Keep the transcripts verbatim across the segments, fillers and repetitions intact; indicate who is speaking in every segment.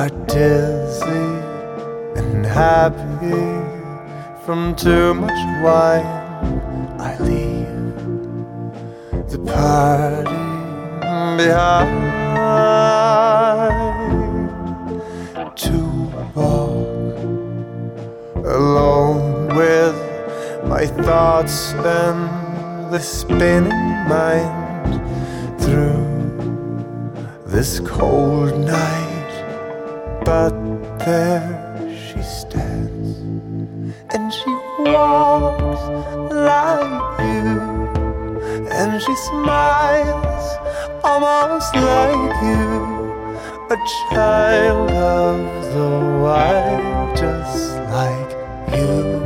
Speaker 1: are dizzy and happy from too much wine. I leave the party behind to walk alone with my thoughts and the spinning mind through this cold night. But there she stands, and she walks like you, and she smiles almost like you, a child of the wild, just like you.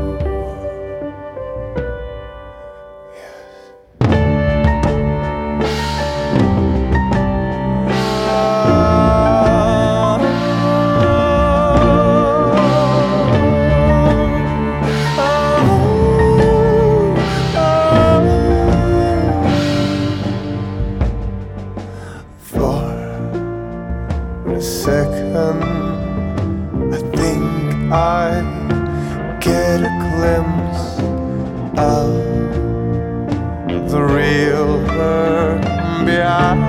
Speaker 1: A second, I think I get a glimpse of the real her behind.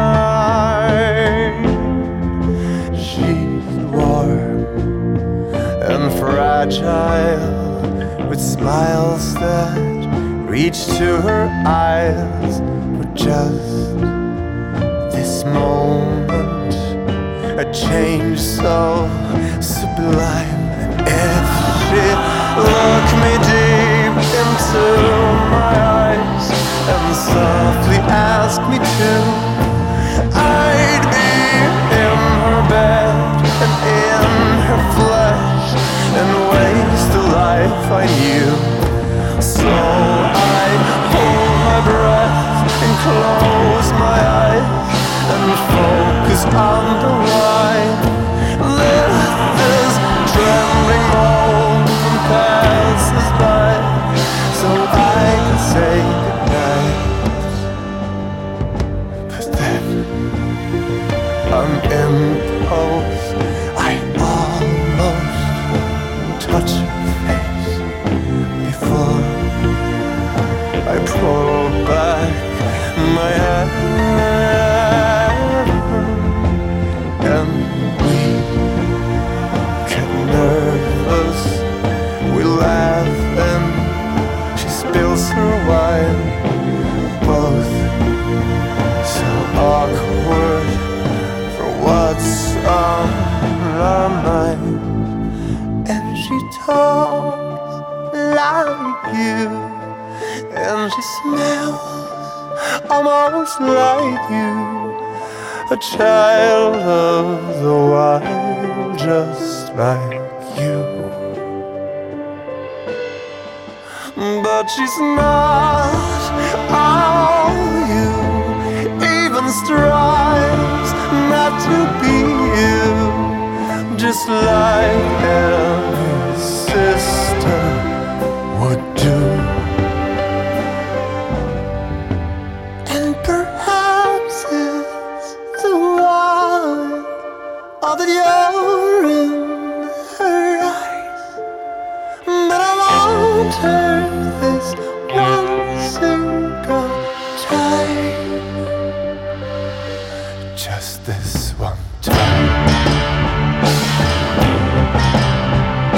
Speaker 1: She's warm and fragile, with smiles that reach to her eyes. But just this moment, a change so sublime. And if she looked me deep into my eyes and softly asked me to, I'd be in her bed and in her flesh and waste the life I knew. So I hold my breath and close my eyes and focus on the wine. Let this trembling moment pass us by, so I can say goodnight. But then, on impulse, I almost touch her face before I pull back my hand. And we get nervous, we laugh, and she spills her wine. Both so awkward for what's on our mind. And she talks like you, and she smells almost like you, a child of the wild, just like you. But she's not all you, even strives not to be you, just like every sister would do. And perhaps it's the one, all that you're in her eyes, but I want her this one single time, just this one time.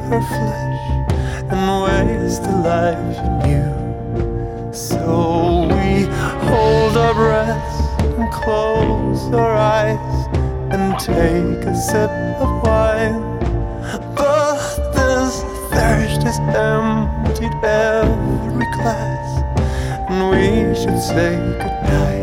Speaker 1: her flesh and waste the life she knew. So we hold our breaths and close our eyes and take a sip of wine. But this thirst has emptied every glass, and we should say goodnight.